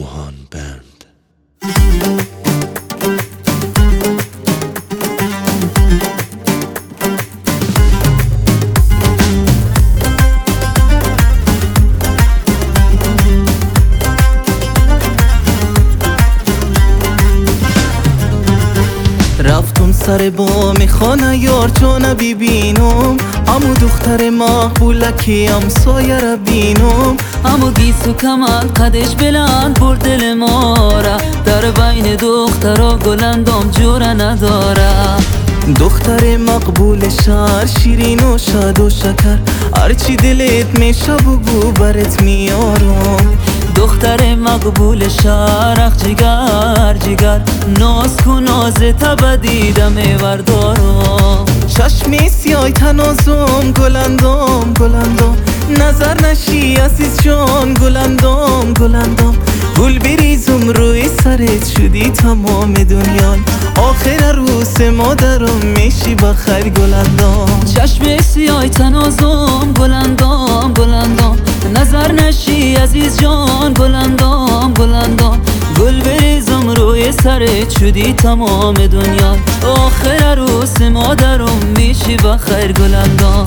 موهان بند. رفتم سر بام خانه یار چون ببینم، امو دختر مقبولکی همسایه را بینم. امو گیسو کمال قدش بلند بر دل ما را، در بین دخترها گلندام جور نداره. دختر مقبول شهر شیرین و شاد و شکر، هرچی دلت میشه بگو برات میارم. دختر مقبول شهر جگر جگر، ناز کن نازت بدیدم بردارم. چشمی سیای تنازم گلندام گلندام، نظر نشی عزیز جان گلندام گلندام. گل بریزم روی سرت شدی تمام دنیا، آخر عروس مادرم میشی بخیر گلندام. چشم سیای تنازم گلندام گلندام، نظر نشی عزیز جان گلندام گلندام. گل بریزم روی سرت شدی تمام دنیا، آخر عروس مادرم میشی بخیر گلندام.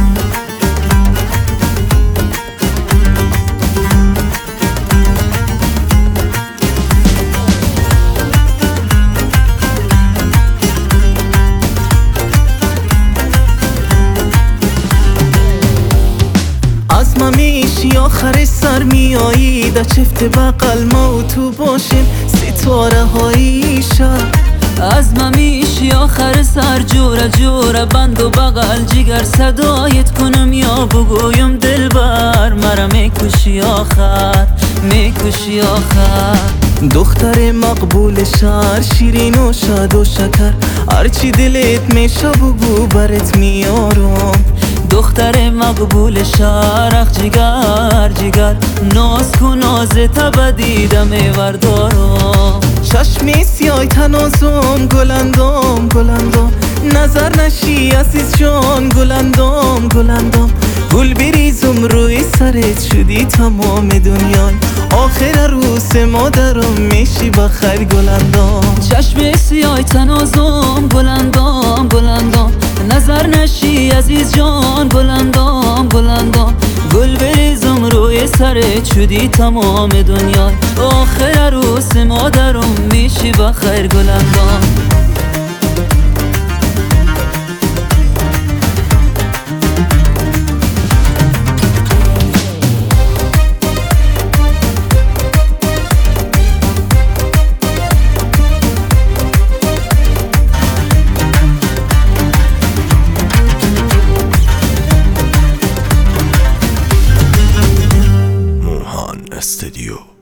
از ما میشی آخر سر میایی، در چفت بقل ما و تو باشیم ستاره های شب. از ما میشی آخر سر جوره جوره بند و بغل جگر صدایت کنم یا بگویم دلبر مرا میکشی آخر میکشی آخر. دختر مقبول شهر شیرین و شاد و شکر، هرچی دلت میشه بگو برات میارم. دختر مقبول شهر جگر جگر، ناز کن نازت بدیدم بردارم. چشمی سیای تنازم گلندام گلندام، نظر نشی عزیز جان گلندام گلندام. گل بریزم روی سرت شدی تمام دنیا، آخر عروس مادرم میشی بخیر گلندام. چشم سیای تنازم گلندام گلندام، نظر نشی عزیز جان گلندام گلندام. گل بریزم روی سرت شدی تمام دنیا، آخر عروس مادرم میشی بخیر گلندام. موهان استودیو.